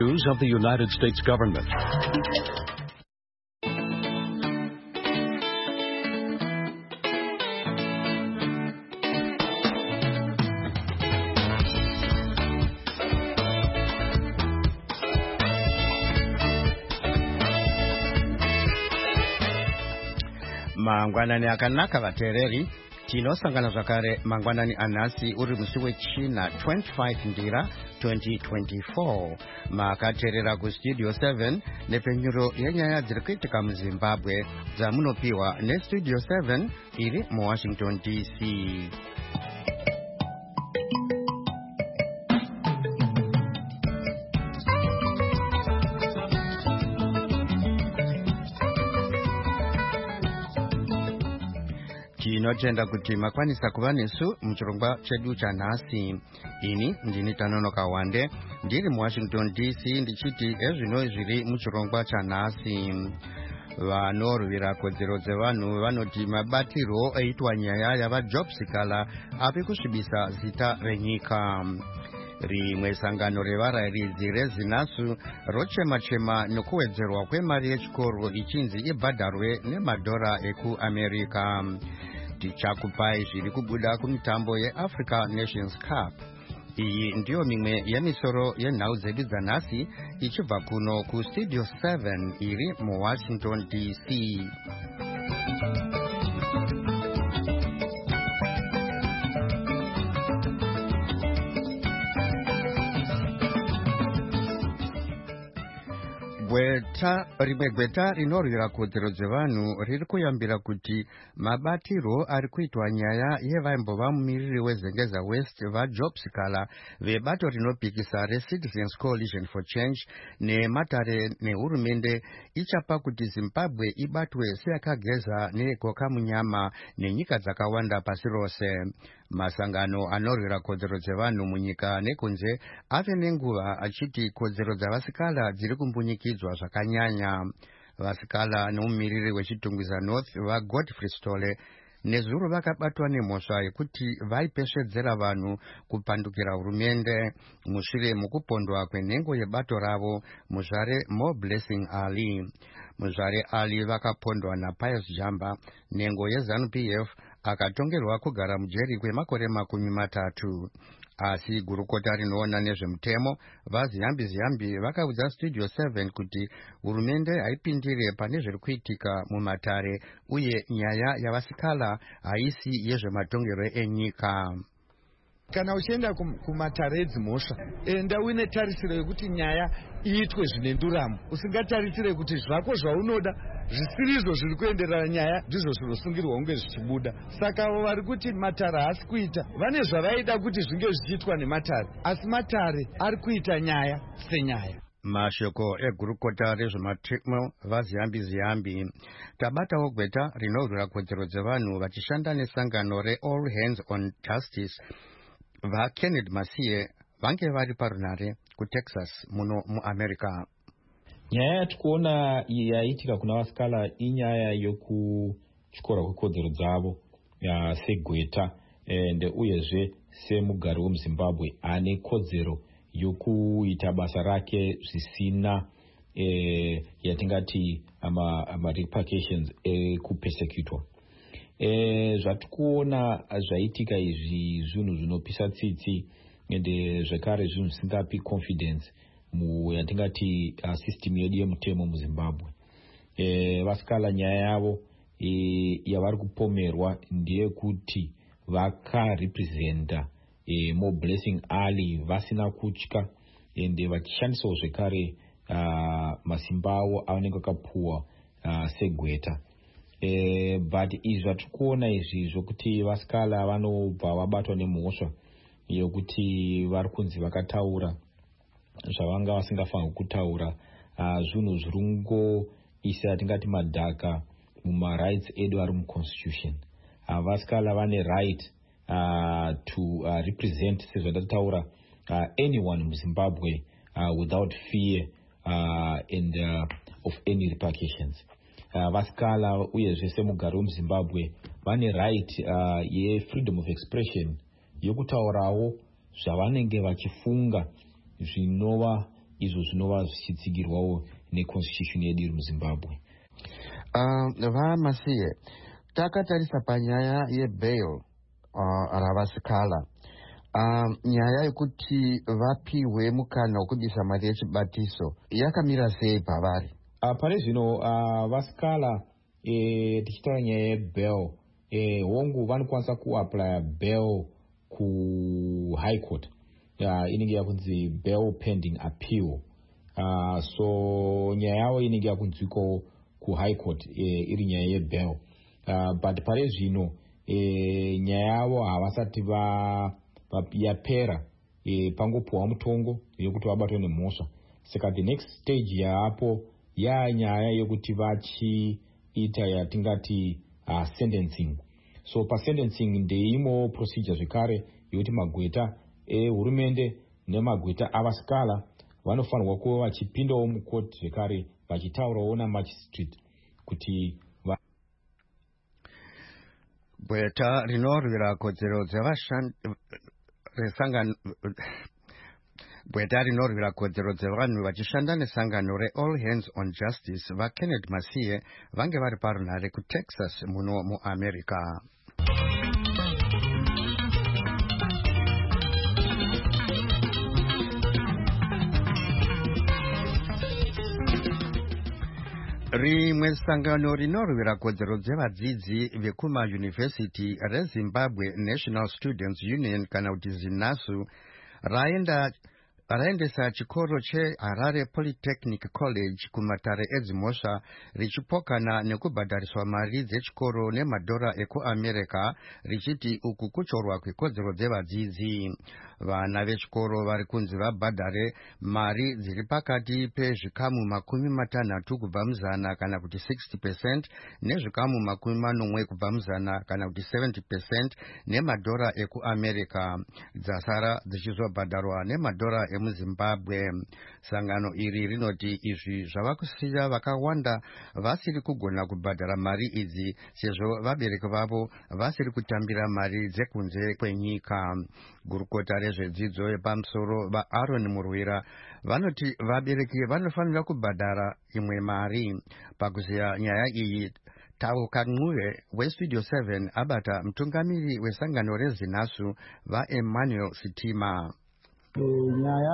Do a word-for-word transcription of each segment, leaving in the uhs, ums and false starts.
News of the United States government. Mangwanani akanaka vateereri, tinosangana zvakare mangwanani anhasi uri musi wechina twenty-five ndira twenty twenty-four. Makateerera kustudio seven nepfenyuro yenyaya dziri kuitika muZimbabwe dzamunopiwa nestudio seven iri muWashington D C. Tinotenda kuti makwanisa kuva nesu muchirongwa chedu chanhasi. Ini ndini Tanonoka Wande ndiri muWashington D C ndichiti ezvino zviri muchirongwa chanhasi. Vanorwira kodzero dzevanhu vanoti mabatiro eitwa nyaya yavaJobsikala api kusvibisa zita renyika. Rimwe sangano revarairidzi rezinasu rochema-chema nokuwedzerwa kwemari yechikoro ichinzi ibhadharwe nemadhora ekuAmerica. Tichakupai zviri kubuda kumitambo yeAfrica Nations Cup. Iyi ndiyo mimwe yemisoro yenhau dzedu dzanhasi ichibva kuno kustudio seven iri muWashington D C. Gweta rimwe gweta rinorwira kodzero dzevanhu riri kuyambira kuti mabatiro ari kuitwa nyaya yevaimbova mumiriri weZengeza West vaJobsikala vebato rinopikisa reCitizens Coalition for Change nematare nehurumende ichapa kuti Zimbabwe ibatwe seyakageza neyegoka munyama nenyika dzakawanda pasi rose. Masangano anorwira kodzero dzevanhu munyika nekunze ave nenguva achiti kodzero dzavasikala dziri kumbunyikidzwa zvakanyanya. Vasikala nomumiriri wechitungwiza North vaGodfrey Stole nezuro vakabatwa nemhosva yekuti vaipeshedzera vanhu kupandukira hurumende mushure mukupondwa kwenhengo yebato ravo muzvare Mo Blessing Ali. Muzvare Ali vakapondwa naPius Jamba, nhengo yeZANU-P F akatongerwa kugara mujeri kwemakore makumi matatu. Asi gurukota rinoona nezvemutemo vaZiyambi Ziyambi vakaudza studio seven kuti hurumende haipindire pane zviri kuitika mumatare uye nyaya yavasikala haisi yezvematongero enyika. Kana uchienda kumatare edzimhosva, enda uine tarisiro yekuti nyaya iitwe zvine nduramo. Usingatarisire kuti zvako zvaunoda zvisirizvo zviri kuenderera nyaya ndizvo zvinosungirwa kunge zvichibuda. Saka avo vari kuti matare haasi kuita vane zvavaida kuti zvinge zvichiitwa nematare, asi matare ari kuita nyaya senyaya. Mashoko egurukota rezvematemo vaZiyambi Ziyambi. Tabatawo gweta rinorwira kodzero dzevanhu vachishanda nesangano reAll Hands on Justice vaKenneth Masiye vange vari parunare kuTexas muno muAmerica. Nyaya yatikuona yaitika kuna vasikala inyaya yokuchikora kwekodzero dzavo segweta ende uyezve semugari wemuZimbabwe ane kodzero yokuita basa rake zvisina e, yatingati ama, ama repercussions ekupersecutwa. E, zvatikuona zvaitika izvi zvinhu zvinopisa tsitsi ende zvekare zvinhu zvisingapi confidence mu yatingati uh, system yedu yemutemo muZimbabwe. E, vasikala nyaya yavo e, yavari kupomerwa ndiye kuti vakarepresenta e, Mo Blessing Ali vasina kutya ende vachishandisawo zvekare uh, masimba avo avanenge vakapuwa uh, segweta. E, but izvi zvatikuona izvi zvokuti vasikala vanobva vabatwa nemhosva yokuti vari kunzi vakataura zvavanga vasingafanirwi kutaura, uh, zvinhu zviringoisa yatingati madhaka mumarights edu ari muconstitution. Uh, vasikala vane right uh, to uh, represent sezvatataura uh, anyone muZimbabwe uh, without fear uh, and uh, of any repercussions. Uh, vasikala uyezve semugari wemuZimbabwe vane right uh, ye-freedom of expression yokutaurawo zvavanenge vachifunga zvinova izvo zvinova zvichitsigirwawo neconstitution yedu iri muZimbabwe. Uh, vaMasiye, takatarisa panyaya yebail uh, ravasikala. Uh, nyaya yekuti vapiwe mukana wekubisa mari yechibatiso yakamira sei pavari? Uh, pane zvino uh, vasikala eh, tichitaura nyaya yebail eh, hongu vanokwanisa kuaplya bail kuhigh court uh, inenge yakunzi bail pending appeal. Uh, so nyaya yavo inenge yakunzwiko kuhigh court eh, iri nyaya yebail uh, but pare zvino eh, nyaya yavo havasati va yapera e, pangopuwa mutongo yekuti vabatwe nemhosva. Saka the next stage yaapo yanyaya yekuti vachiita yatingati uh, sentencing. So pasentencing ndeimo procedure zvekare yekuti magweta ehurumende nemagweta avasikala vanofanirwa kuva vachipindawo mukoti zvekare vachitaurawo namagistrate kuti va... gweta rinorwira kodzero dzevashandi resangano gweta rinorwira kodzero dzevanhu vachishanda nesangano reAll Hands on Justice vaKenneth Masiye vange vari parunhare kuTexas muno muAmerica. Rimwe sangano rinorwira kodzero dzevadzidzi vekumayunivhesiti reZimbabwe National Students Union kana kuti ZINASU raenda raendesa chikoro cheHarare Polytechnic College kumatare edzimhosva richipokana nekubhadhariswa mari dzechikoro nemadhora ekuAmerica richiti uku kuchorwa kwekodzero dzevadzidzi. Vana vechikoro vari kunzi vabhadhare mari dziri pakati pezvikamu makumi matanhatu kubva muzana kana kuti sixty percent nezvikamu makumi manomwe kubva muzana kana kuti seventy percent nemadhora ekuAmerica, dzasara dzichizobhadharwa nemadhora emuZimbabwe. Sangano iri rinoti izvi zvava kusiya vakawanda vasiri kugona kubhadhara mari idzi sezvo vabereki vavo vasiri kutambira mari dzekunze kwenyika. Gurukota rezvedzidzo yepamusoro vaAaron Murwira vanoti vabereki vanofanira kubhadhara imwe mari. Pakuziya nyaya iyi, Tauka Ncuve weStudio seven abata mutungamiri wesangano reZINASU vaEmmanuel Sitima. Nyaya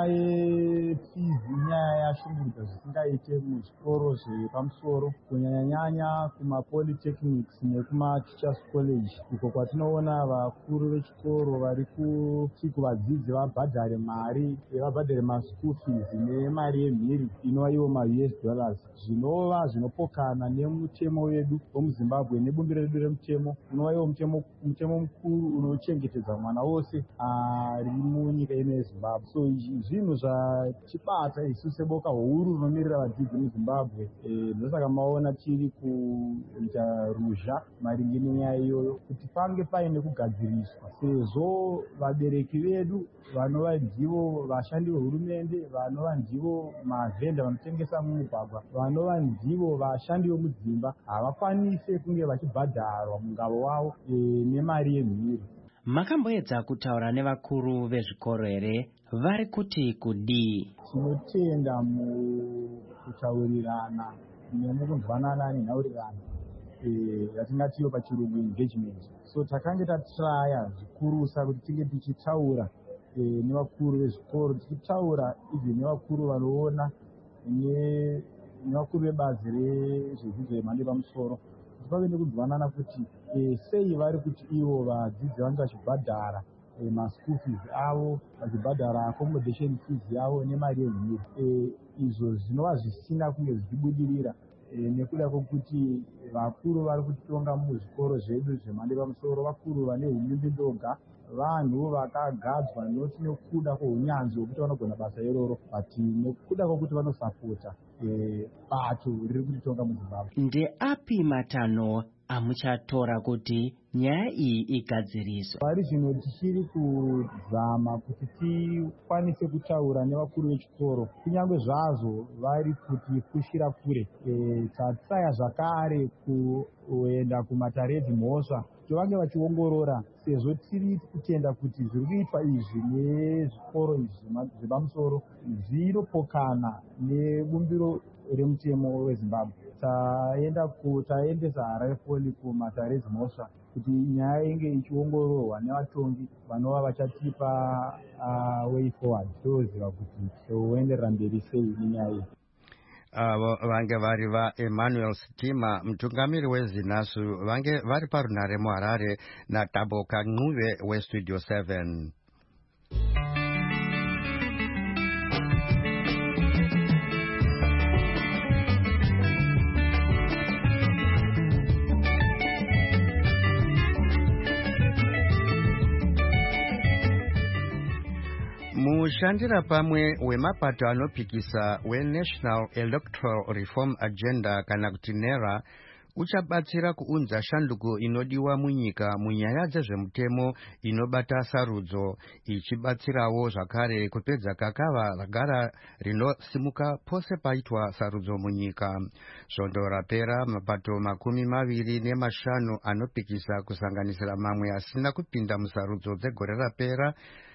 yefizi nyaya yashungurudza zvisingaite muzvikoro zvepamusoro kunyanya-nyanya kumapolytechnics nekumateachers college, uko kwatinoona vakuru vechikoro vari kuti kuvadzidzi vabhadhare mari vabhadhare maschool fees nemari yemhiri inova iwo maU S dollars, zvinova zvinopokana nemutemo wedu wemuZimbabwe nebumbiro redu remutemo unova iwo mutemo mutemo mukuru unochengetedza mwana wose ari munyika ino yeZimbabwe. So zvinhu zvachibata isu seboka huru rinomirira vadzidzi muZimbabwe, ndosaka maona tiri kuita ruzha maringe nenyaya iyoyo kuti pange paine kugadziriswa, sezvo vabereki vedu vanova ndivo vashandi vehurumende, vanova ndivo mavhenda vanotengesa mumugwagwa, vanova ndivo vashandi vemudzimba, havakwanise kunge vachibhadharwa mungavo wavo e, nemari yemhiri. Makamboedza kutaura nevakuru vezvikoro here? Vari kuti kudii? Tinotenda mukutaurirana nemukunzwanana nenhaurirano yatingatiyo pachirungu engagement. So takange tatraya zvikurusa kuti tinge tichitaura nevakuru vezvikoro, tichitaura izvi nevakuru vanoona nevakuru vebazi rezvedzidzo yemhando yepamusoro, kuti pave nekunzwanana kuti sei vari kuti ivo vadzidzi vange vachibhadhara maschool fees avo, vachibhadhara accommodation fees yavo nemari yemhiri. Izvo zvinova zvisina kunge zvichibudirira nekuda kwokuti vakuru vari kutitonga muzvikoro zvedu zvemhando yepamusoro vakuru vane unyumbi ndoga, vanhu vakagadzwa noti nekuda kweunyanzvi hwekuti vanogona basa iroro, but nekuda kwokuti vanosapota bato riri kutitonga muZimbabwe. Ndeapi matanho amuchatora kuti nyaya iyi igadziriswe? Pari zvino tichiri kuzama kuti tikwanise kutaura nevakuru vechikoro, kunyange zvazvo vari kutipushira kure. E, tatsaya zvakare kuenda kumatare edzimhosva kuti vange vachiongorora, sezvo tiri kutenda kuti zviri kuitwa izvi nezvikoro izvi zvepamusoro zvinopokana nebumbiro remutemo weZimbabwe. Taenda taendesa Harare Folly kumaTarez Mhosva kuti nyaya inge ichiongororwa nevatongi vanova vachatipa uh, way forward toziva kuti toenderera mberi sei nenyaya iyi. avo vange vari vaEmmanuel Sitima, mutungamiri weZinasu, vange vari parunhare muHarare, naTabo Kancuve weStudio seven. Mushandira pamwe wemapato anopikisa weNational Electoral Reform Agenda kana kuti NERA uchabatsira kuunza shanduko inodiwa munyika munyaya dzezvemutemo inobata sarudzo, ichibatsirawo zvakare kupedza kakava ragara rinosimuka pose paitwa sarudzo munyika. Svondo rapera mapato makumi maviri nemashanu anopikisa kusanganisira mamwe asina kupinda musarudzo dzegore rapera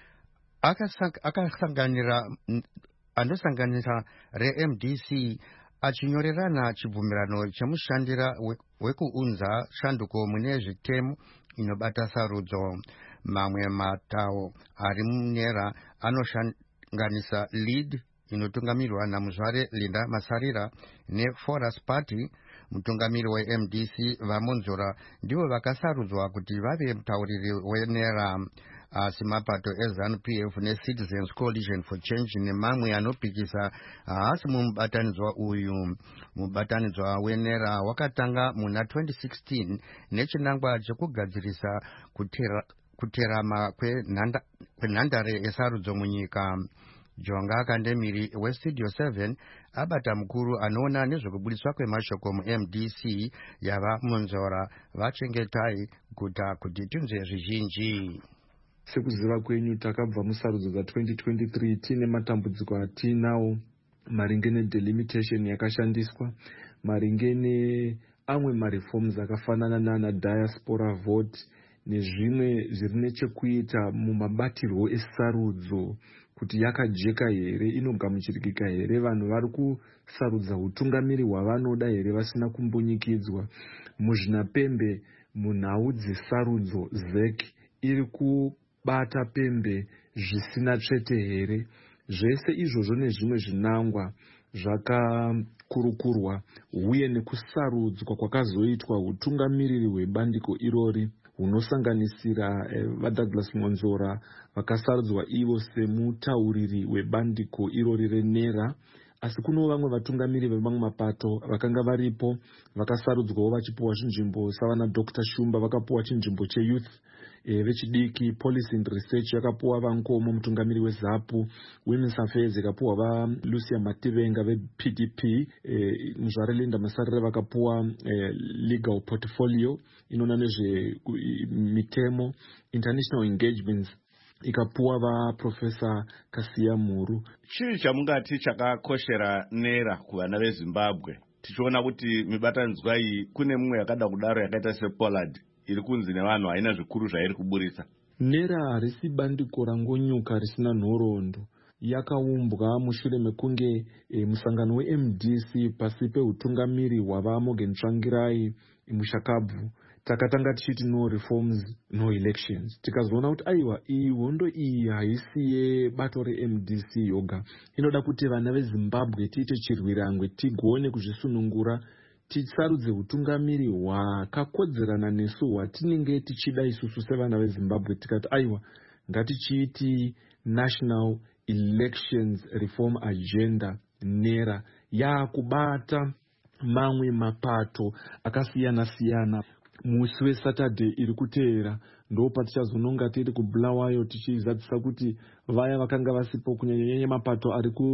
akasanganira anosanganira reM D C achinyorerana chibvumirano chemushandira wekuunza shanduko mune zvitemo inobata sarudzo. Mamwe matao ari muNERA anoshanganisa lead inotungamirwa namuzvare Linda Masarira neForest Party. Mutungamiri weM D C vamonzora ndivo vakasarudzwa kuti vave mutauriri weNERA. Asi mapato eZANU P F neCitizens Coalition for Change nemamwe anopikisa haasi mumubatanidzwa uyu. Mubatanidzwa weNERA wakatanga muna twenty sixteen nechinangwa chekugadzirisa kutera, kuterama kwenhandare yesarudzo munyika. Jonga Kandemiri weStudio seven abata mukuru anoona nezvekubudiswa kwemashoko muM D C yava munzora vachengetai guta kuti tunze zvizhinji. Sekuziva kwenyu takabva musarudzo dza twenty twenty-three tine matambudziko atinawo maringe nedelimitation yakashandiswa, maringe neamwe mareforms akafanana nana diaspora vote nezvimwe zviri nechekuita mumabatirwo esarudzo kuti yakajeka here, inogamuchirikika here, vanhu vari kusarudza utungamiri hwavanoda here vasina kumbunyikidzwa. Muzvinapembe munhau dzesarudzo Z E C iri ku bata pembe zvisina tsvete here. Zvese izvozvo nezvimwe zvinangwa zvakakurukurwa uye nekusarudzwa kwakazoitwa utungamiriri hwebandiko irori hunosanganisira eh, vaDouglas Monzora vakasarudzwa ivo semutauriri webandiko irori reNERA. Asi kuno vamwe vatungamiri vemamwe mapato vakanga varipo vakasarudzwawo vachipuwa chinzvimbo, savana Doctor Shumba vakapuwa chinzvimbo cheYouth E, vechidiki. Policy and Research yakapuwa vaNkomo mutungamiri weZAPU. Women's Affairs yakapuwa vaLucia Mativenga veP D P. E, muzvare Linda Masarira vakapuwa e, Legal Portfolio inona nezve mitemo. International Engagements ikapuwa vaProfessor Kasia Muru. Chii chamungati chakakoshera NERA kuvana veZimbabwe? Tichiona kuti mibatanidzwa iyi kune mumwe yakada kudaro yakaita sePollard iri kunzi nevanhu haina zvikuru zvairi kuburisa. NERA harisi bandiko rangonyuka risina nhoroondo. Yakaumbwa mushure mekunge e, musangano weM D C pasi peutungamiri hwava Morgan Tsvangirai muShakabvu takatanga tichiti no reforms no elections. Tikazoona kuti aiwa iyi hondo iyi haisi yebato reM D C yoga, inoda kuti vana veZimbabwe tiite chirwirangwe tigone kuzvisunungura, tisarudze utungamiri hwakakodzerana nesu hwatinenge tichida isusu sevana veZimbabwe. Tikati aiwa ngatichiti National Elections Reform Agenda NERA yakubata mamwe mapato akasiyana siyana. Musi weSaturday iri kuteera ndo patichazononga tiri kubulawayo tichizadzisa kuti vaya vakanga vasipo kunyanya mapato ari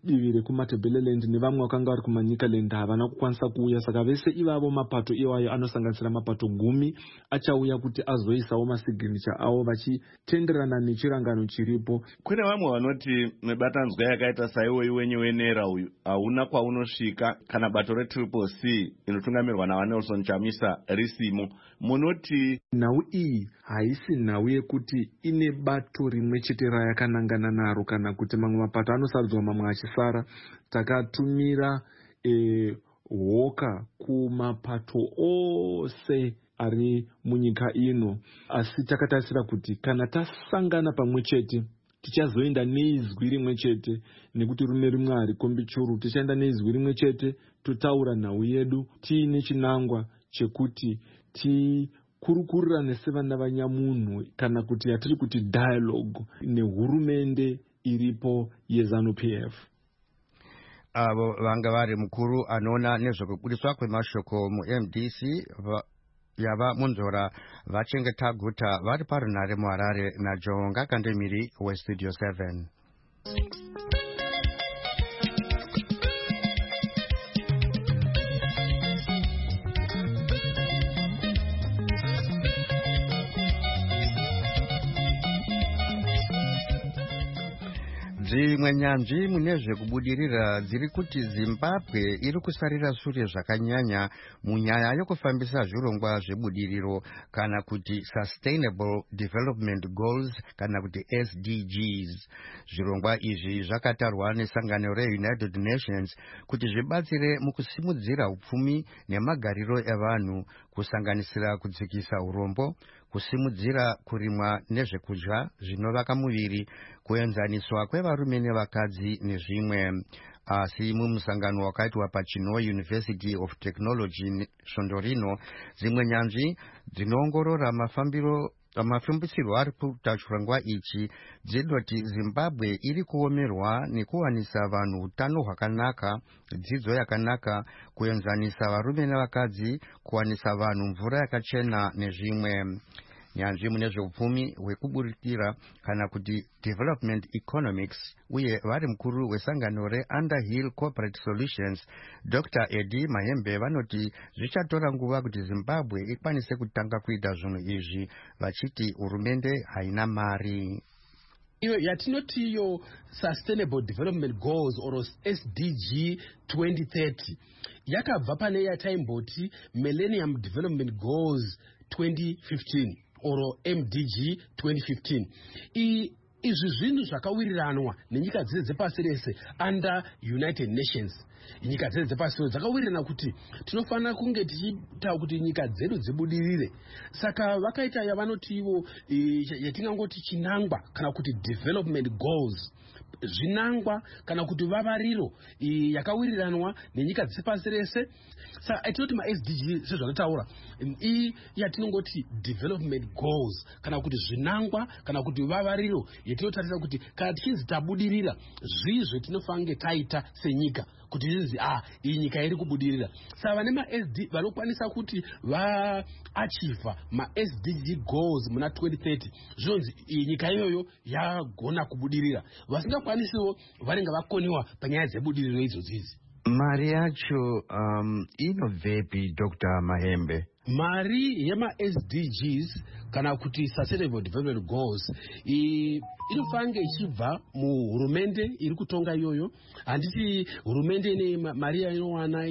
divi rekumatebeleland nevamwe vakanga vari kumanyikaland havana kukwanisa kuuya, saka vese ivavo mapato iwayo anosanganisira mapato gumi achauya kuti azoisawo masignature avo vachitenderana nechirangano chiripo. Kune vamwe vanoti mibatanzwa yakaita saiwo iwenye wenera uyu hauna kwaunosvika kana bato retriple C inotungamirwa navanelson Chamisa risimo. Munoti nhau iyi haisi nhau yekuti ine bato rimwe chete rayakanangana naro kana kuti mamwe mapato anosarudzwa mamwe achisara. Takatumira e, hoka kumapato ose ari munyika ino, asi takatarisira kuti kana tasangana pamwe chete tichazoenda neizwi rimwe chete, nekuti rume rimwe harikombi churu. Tichaenda neizwi rimwe chete totaura nhau yedu tiine chinangwa chekuti tikurukurirane sevana vanyamunhu, kana kuti yatiri kuti dialogue nehurumende iripo yeZANU P F. Avo vanga vari mukuru anoona nezvekubudiswa kwemashoko mu-M D C yava munzora vachengeta guta vari parunhare muHarare naJonga Kandemiri weStudio seven. Dzimwe nyanzvi mune zvekubudirira dziri kuti Zimbabwe iri kusarira shure zvakanyanya munyaya yokufambisa zvirongwa zvebudiriro kana kuti Sustainable Development Goals kana kuti S D Gs. Zvirongwa izvi zvakatarwa nesangano reUnited Nations kuti zvibatsire mukusimudzira upfumi nemagariro evanhu, kusanganisira kudzikisa urombo, kusimudzira kurimwa nezvekudya zvinovaka muviri, kuenzaniswa kwevarume nevakadzi nezvimwe. Asi mumusangano wakaitwa paChinhoa University of Technology svondo rino, dzimwe nyanzvi dzinoongorora mafambiro mafambisirwo ari kuita chirongwa ichi dzinoti Zimbabwe iri kuomerwa nekuwanisa vanhu utano hwakanaka, dzidzo yakanaka, kuenzanisa varume nevakadzi, kuwanisa vanhu mvura yakachena nezvimwe. Nyanzvi mune zveupfumi hwekuburikira kana kuti development economics uye vari mukuru wesangano reUnderhill Corporate Solutions Doctor Eddie Mahembe vanoti zvichatora nguva kuti Zimbabwe ikwanise kutanga kuita zvinhu izvi, vachiti hurumende haina mari. Iyo yatinoti iyo Sustainable Development Goals or S D G twenty thirty yakabva pane yataimboti Millennium Development Goals twenty fifteen or M D G twenty fifteen. I izvi zvinhu zvakawiriranwa nenyika dzese dzepasi rese under United Nations. Nyika dzese dzepasi rese dzakawirirana kuti tinofanira kunge tichita kuti nyika dzedu dzibudirire. Saka vakaita yavanoti ivo yatingangoti chinangwa kana kuti development goals. Zvinangwa kana kuti vavariro yakawiriranwa nenyika dzepasi rese. Saka atinoti ma S D G sezvanotaura i yatinongoti development goals kana kuti zvinangwa kana kuti vavariro yatinotarisa kuti kana tichinzi tabudirira zvii zvetinofange taita senyika kuti zvinzi ah iyi nyika iri kubudirira. Saka vane ma S D vanokwanisa kuti va achieve ma S D G goals muna twenty thirty zvinzi iyi nyika iyoyo yagona kubudirira. Vasingakwanisiwo vanenge vakoniwa panyaya dzebudiriro idzodzizi. Mari yacho um, inobvepi Doctor Mahembe? Mari yema S D Gs kana kuti Sustainable Development Goals inofange ichibva muhurumende iri kutonga iyoyo. Handiti hurumende ine mari inowana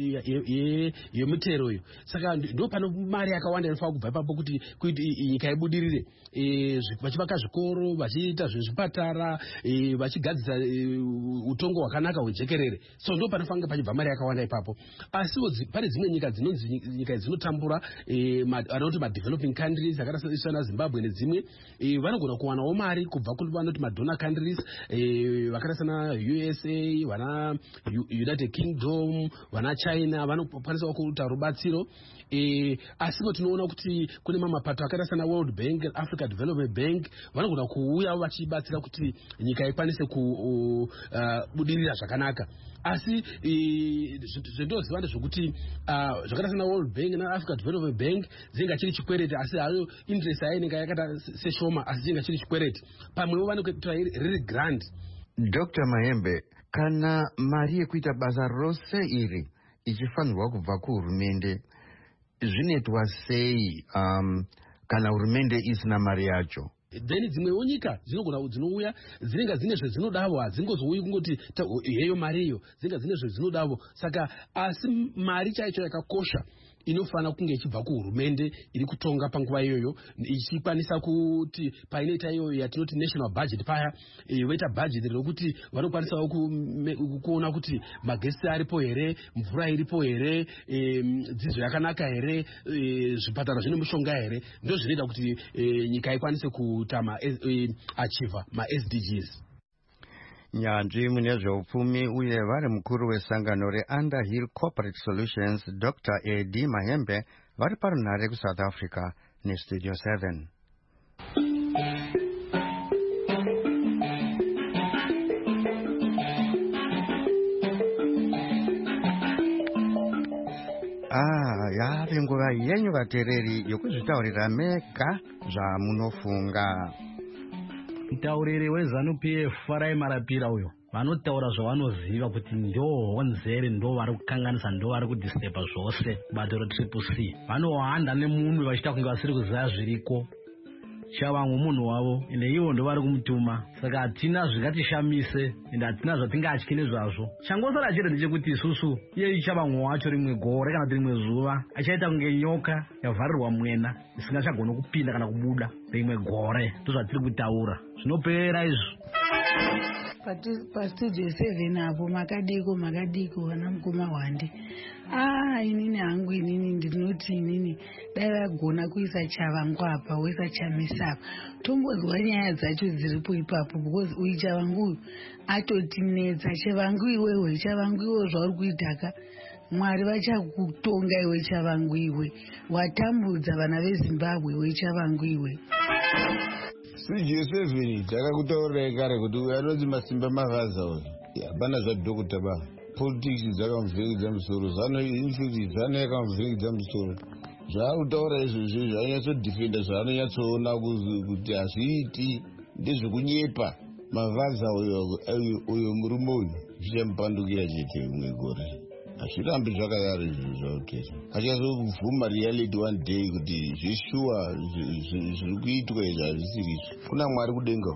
yemutero iyo. Saka ndo pano mari yakawanda inofanira kubva ipapo kuti kuti nyika ibudirire. Vachivaka zvikoro, vachiita zvezvipatara, vachigadzira utongo hwakanaka hwejekerere. So ndo panofanira pachibva mari yakawanda ipapo. Asi pane dzimwe nyika dzinonzi nyika dzinotambura vanoti ma developing countries akaita na Zimbabwe nedzimwe vanogona kuwanawo mari kubva kune vanoti ma donor countries vakaita na U S A, vana United Kingdom, vana China vanokwanisa kuita rubatsiro. Asi tinoona kuti kune mamapato akaita na World Bank, Africa Development Bank vanogona kuuya vachibatsira kuti nyika ikwanise kubudirira zvakanaka. Asi zvendoziva ndezvokuti zvakaita na World Bank na Africa Development Bank dzinga chiri chikwereti, asi hayo interest yainenge yakata seshoma, asi dzinga chiri chikwereti. Pamwewo vanokuita riri grant. Doctor Mahembe, kana mari yekuita basa rose iri ichifanirwa kubva kuhurumende zvinoitwa sei um, kana hurumende isina mari yacho? Then dzimwewo nyika dzinogona dzinouya dzinenge dzine zvezvinodavo, hadzingozouyi kungoti heyo mariyo, dzinenge dzine zvezvinodavo. Saka asi mari chaicho yakakosha inofana kunge ichibva kuhurumende iri kutonga panguva iyoyo, ichikwanisa kuti painoita iyoyo yatinoti national budget paya, voita budget rokuti vanokwanisawo kuona kuti magesi aripo here, mvura iripo here, dzidzo yakanaka here, zvipatara zvine mishonga here. Ndo zvinoita kuti nyika ikwanise kuita achieva ma S D Gs. Nyanzvi mune zveupfumi uye vari mukuru wesangano reUnderhill Corporate Solutions Doctor Eddie Mahembe vari parunhare kuSouth Africa neStudio seven. Ah, yave nguva yenyu vateereri yokuzvitaurira mega zvamunofunga. Mutauriri weZanu P F Farai Marapira uyo vanotaura zvavanoziva kuti ndo honzere, ndo vari kukanganisa, ndo vari kudisturba zvose bato retriple C. Vanohanda nemunhu vachita kunge vasiri kuziva zviriko. Chavangu munhu wavo ende ivo ndo vari kumutuma. Saka hatina zvingatishamise ende hatina zvatingatyi nezvazvo. Changosara chete ndechekuti isusu iye chavangu wacho rimwe gore kana kuti rimwe zuva achaita kunge nyoka yavharirwa mwena isingachagoni kupinda kana kubuda rimwe gore. Ndozvatiri kutaura. Zvinopera izvo. Pastudio seven apo makadiko makadiko vana mukoma wande. Ah, inini hangu inini ndinoti inini dai vagona kuisa chavangu apa woisa chamisa apa. Tombozwa nyaya dzacho dziripo ipapo because uyu chavangu atotinetsa. Chavangu iwewe, chavangu iwewe zvauri kuitaka. Mwari vachakutonga iwe chavangu iwe. Watambudza vana veZimbabwe iwe chavangu iwe. Studio seven takakutaurirai kare kuti uyu anonzi Masimba Mavaza uyu hapana zvadhokota ba politics dzakamuvhiringidza musoro, zano infuti zano yakamuvhiringidza musoro. Zvaakutaura izvozvo zvaanyatsodhifenda zvaanonyatsoona kuti hazviiti ndezvekunyepa. Mavaza uyo murume uyu zvichamupandukira chete rimwe gore. Hazvirambi zvakadaro izvo zvautesa. Achazobvuma reality one day kuti zvishuwa zviri kuitwa izvo hazvisirizo. Kuna Mwari kudenga.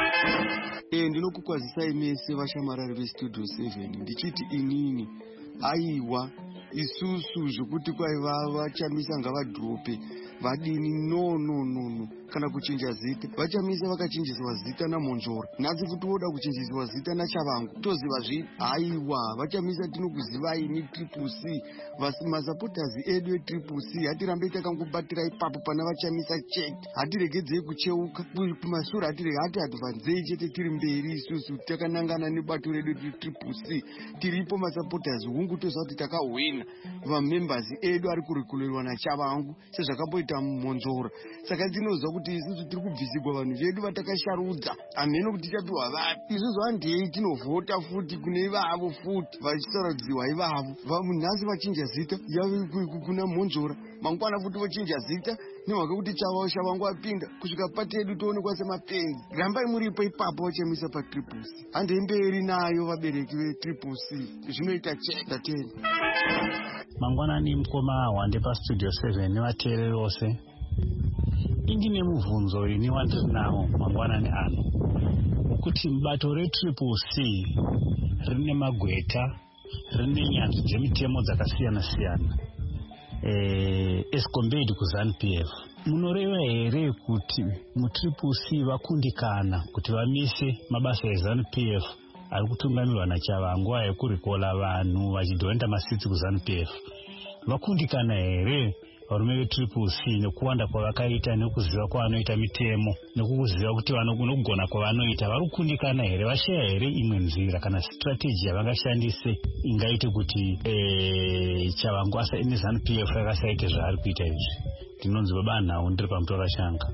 Eh, ndinokukwazisai mese vashamarari veStudio seven ndichiti inini aiwa isusu zvokuti kwai vachamisa ngavadrope vadini no no no no kana kuchinja zita vachamisa vakachinjiswa zita naMonjora. Nhasi futi voda kuchinjiswa zita naChavangu. Toziva zvi aiwa vachamisa tinokuzivai ni Triple C. Masapoters edu eTriple C hatirambe takangobatira ipapo pana vachamisa chete. Hatiregedzei kucheuka kumasura, hatirege hati advanzei chete tiri mberi isusu takanangana nebato redu Triple C. Tiripo masapoters hungu toziva kuti takahwina vamembers edu ari kurikulerwa naChavangu sezvakapoita Monjora. Saka ndinoziva kuti isusu tiri kubvisigwa vanhu vedu vatakasharudza. Ameno kuti tichapiwa vapi. Isusu handei tinovhota futi kune ivavo futi vachisarudziwa ivavo. Nhasi vachinja zita yave kuna Monjora. Mangwana futi vochinja zita nemhaka kuti Chavangu apinda kusvika patedu toonekwa semapenzi. Rambai muripo ipapo vachamisa paTriple C. Handei mberi nayo vabereki veTriple C. Zvinoita cheda tena. Mangwanani mukoma wande paStudio seven nevateereri vose. Indine mubvunzo ini wandiri nawo mangwanani ano kuti mubato reTriple C rine magweta, rine nyanzvi dzemitemo dzakasiyana siyana eh as compared kuZanu P F. Munoreva here kuti muTriple C vakundikana kuti vamise mabasa eZanu P F ari kutungamirwa naChavangu ayekurikola vanhu vachidhonda masitsi kuZanu P F? Vakundikana here varume veTriple C nekuwanda kwavakaita nekuziva kwavanoita mitemo nekuziva kuti vanogona kwavanoita? Vari kukundikana here? Vashaya here imwe nzira kana strategy yavangashandise ingaite kuti eh Chavangu asa neZanu P F akasaite zvaari kuita izvi? Ndinonzi baba nhau ndiri pamutora shanga.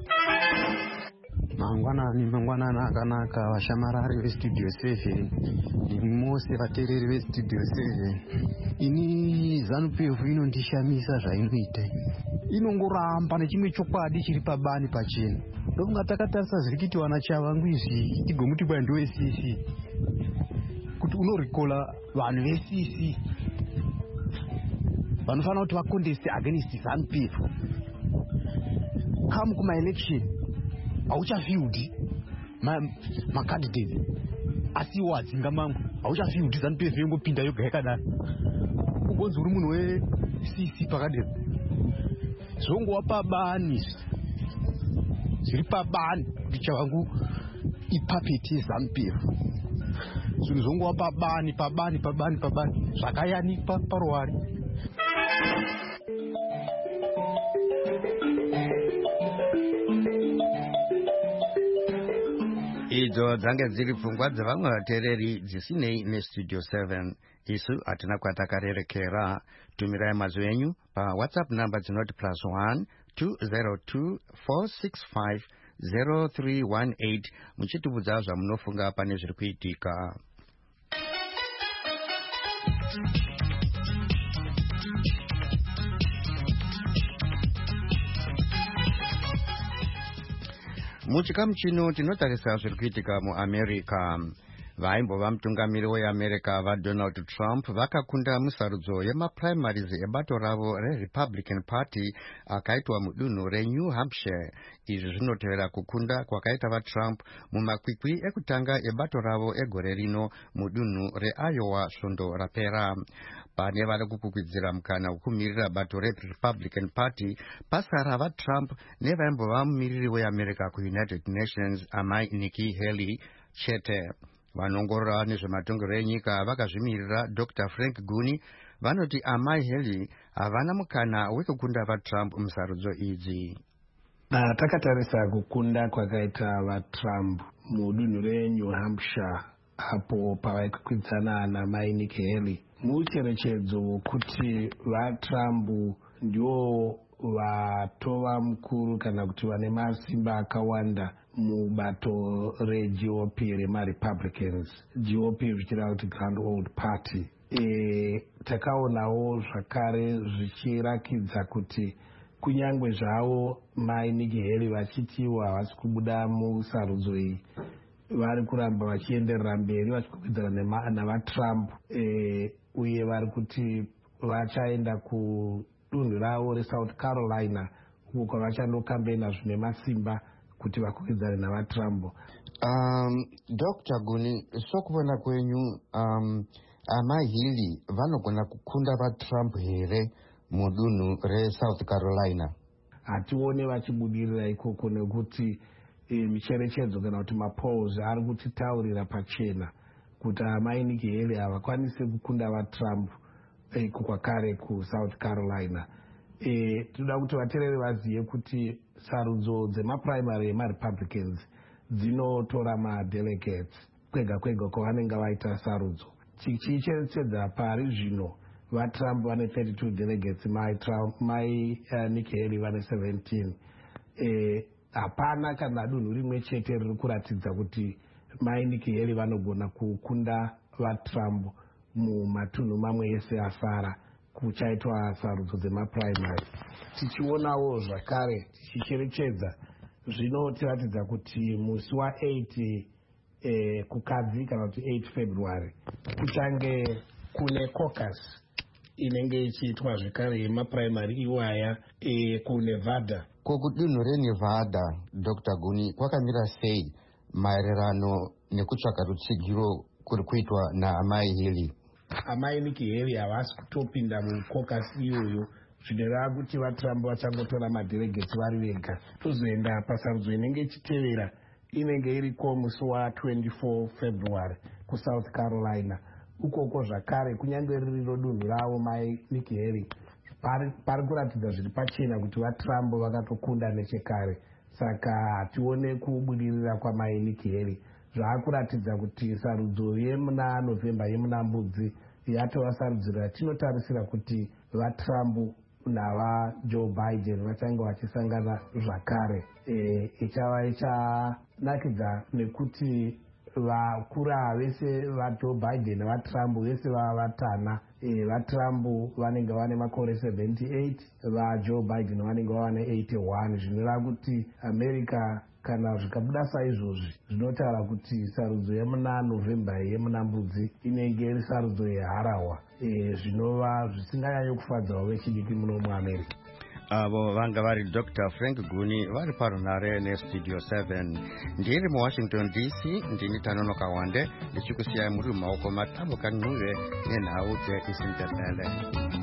Mangwanani mangwanani akanaka vashamarari veStudio seven nemose vateereri veStudio seven. Ini ZANU P F inondishamisa zvainoita. Inongoramba nechimwe chokwadi chiri pabani pachena. Ndokunga takatarisa zviri kuitwa naChavangu izvi tigomuti kwa ndo esisi. kuti unorikola vanhu ve-C C vanofanira kuti vakondeste against ZANU P F. Come kuma-election hauchafiudi macandidates asiwo adzinga mamwe, hauchafiudi ZANU P F yongopinda yoga yakadaro. Ugonzi uri munhu we-C C pakadero zvongova pabani, zviri pabani kuti chavangu ipapeti yeZANU P F. Zvinhu zvongova pabani pabani pabani pabani zvakayanikwa paruware. Idzo dzange dziri pfungwa dzevamwe vateereri dzisinei nestudio seven. Isu hatina kwatakarerekera. Tumirai mazwi enyu pawhatsapp number dzinoti plus one two zero two four six five zero three one eight muchitibudza zvamunofunga pane zviri kuitika. Muchikamu chino tinotarisa zviri kuitika muAmerica. Vaimbova mutungamiri weAmerica vaDonald Trump vakakunda musarudzo yemaprimaries ebato ravo reRepublican Party akaitwa mudunhu reNew Hampshire. Izvi zvinotevera kukunda kwakaita vaTrump mumakwikwi ekutanga ebato ravo egore rino mudunhu reIowa svondo rapera. Pane vari kukwikwidzira mukana wekumirira bato reRepublican Party pasara vaTrump nevaimbova mumiriri weAmerica kuUnited Nations amai Nikki Haley chete. Vanongorora nezvematongero enyika vakazvimirira Doctor Frank Guni vanoti amai Haley havana mukana wekukunda vaTrump musarudzo idzi. Takatarisa kukunda kwakaita vaTrump mudunhu reNew Hampshire apo pavaikwikwidzaana namai Nikki Haley mucherechedzo kuti vaTrump ndio vatova mukuru kana kuti vane masimba akawanda mubato reG O P remaRepublicans, G O P zvichireva kuti Grand Old Party. E, takaonawo zvakare zvichirakidza kuti kunyangwe zvavo mai Nikki Haley vachitiwa havasi kubuda musarudzo iyi, vari kuramba vachienderera mberi vachikwikwidzana navaTrump, e, uye vari kuti vachaenda kudunhu ravo reSouth Carolina uko kwavachandokambena zvine masimba kuti vakwikwidzane navaTrump. Um, Doctor Guni, sokubona kwenyu um, amai Haley vanogona kukunda vaTrump here mudunhu reSouth Carolina? Hatione vachibudirira ikoko nekuti e, micherechedzo kana kuti mapolls ari kutitaurira pachena kuti amai Nikki Haley havakwanisi kukunda vaTrump iko kwakare kuSouth Carolina. E, tinoda kuti vateereri vazive kuti sarudzo dzemaprimary emaRepublicans dzinotora madelegates kwega kwega kwavanenge vaita sarudzo. Chichicherechedza pari zvino vaTrump vane thirty-two delegates, mai Trump mai uh, Nikki Haley vane seventeen. E, hapana kana dunhu rimwe chete riri kuratidza kuti mai Nikki Haley vanogona kukunda vaTrump mumatunhu mamwe ese asara kuchaitwa sarudzo dzemaprimary. Tichionawo zvakare tichicherechedza zvinotiratidza kuti musi wa-eight eh, kukadzi kana kuti eight February kuchange kune caucus inenge ichiitwa zvakare yemaprimary iwaya eh, kuNevada. Kokudunhu reNevada, Doctor Guni, kwakamira sei maererano nekutsvaka rutsigiro kuri kuitwa naamai Haley? Amai Nikki Haley havasi kutopinda mucaucus iyoyo, zvinoreva kuti vaTrump vachangotora madelegates vari vega. Tozoenda pasarudzo inenge ichitevera inenge iriko musi wa-twenty-four February kuSouth Carolina. Ukoko zvakare kunyange ririro dunhu ravo mai Nikki Haley pari kuratidza zviri pachena kuti vaTrump vakatokunda nechekare. Saka hatione kubudirira kwamai Nikki Haley. Zvaakuratidza kuti sarudzo yemuna November yemuna Mbudzi yatova sarudzo ratinotarisira kuti vaTrump navaJoe Biden vachange vachisangana zvakare. E, ichava ichanakidza nekuti vakura vese vaJoe Biden nevaTrump vese vava vatana. E, vaTrump vanenge vane makore seventy-eight, vaJoe Biden vanenge vane eighty-one, zvinoreva kuti America kana zvikabuda saizvozvi zvinotaura kuti sarudzo yemuna novhemba yemunambudzi inenge iri sarudzo yeharahwa e, zvinova zvisinganyanyo kufadzawo vechidiki muno muamerica. avo vanga vari Doctor Frank Guni vari parunare nestudio seven. Ndiri muWashington D C, ndini Tanonoka Wande ndichikusiyai muri mumaoko matabo kanhuve nenhau dzeisindebele.